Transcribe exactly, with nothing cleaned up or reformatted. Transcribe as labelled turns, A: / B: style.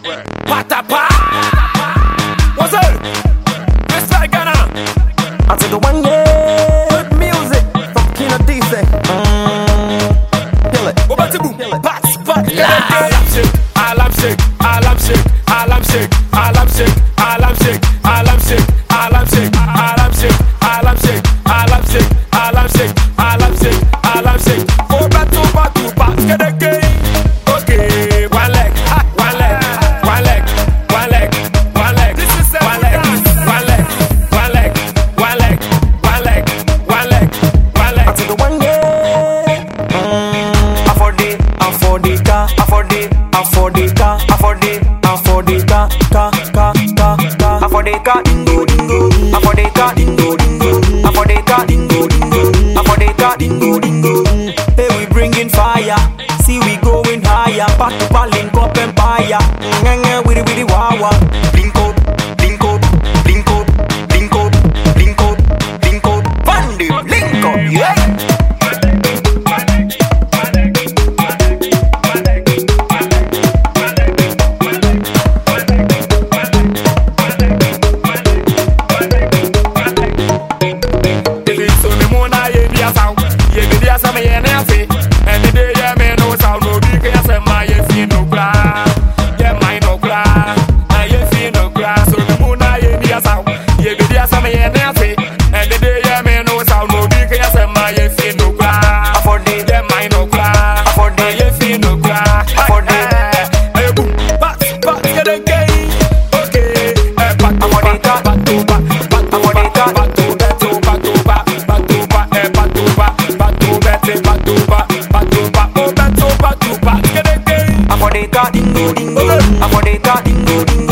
A: Patapa. What's up? It's like Ghana.
B: I said the one yeah. Good music from Kino D C. Mm, kill it.
A: Go back to boom.
B: Kill it.
A: Bats, bats. Alarm shake, alarm shake, alarm shake, alarm shake, alarm shake, alarm shake, alarm shake, alarm shake, alarm shake, alarm shake, alarm shake, alarm shake, alarm shake, alarm shake. Go back to back to back. Get the game. Okay, one leg, one leg, one leg, one leg, one leg. This is one leg, one leg, one leg, one leg, one leg, one leg, one leg.
B: I said the one yeah. Mm, I for the, I for the car, I for the, I for the car, I for the, I for the car, car, car, car, car. I for the car, dingo, dingo. I for the car, dingo, dingo. I for the car, dingo, dingo. I for the car, dingo, dingo. Hey, we bringing fire. See we going higher. Back to pa link up empire. Ngenge with the with the wawa. Link up, link up, link up, link up, link up, link up. Bandi, link up, yeah. Dingo, dingo, I for the car, dingo, dingo.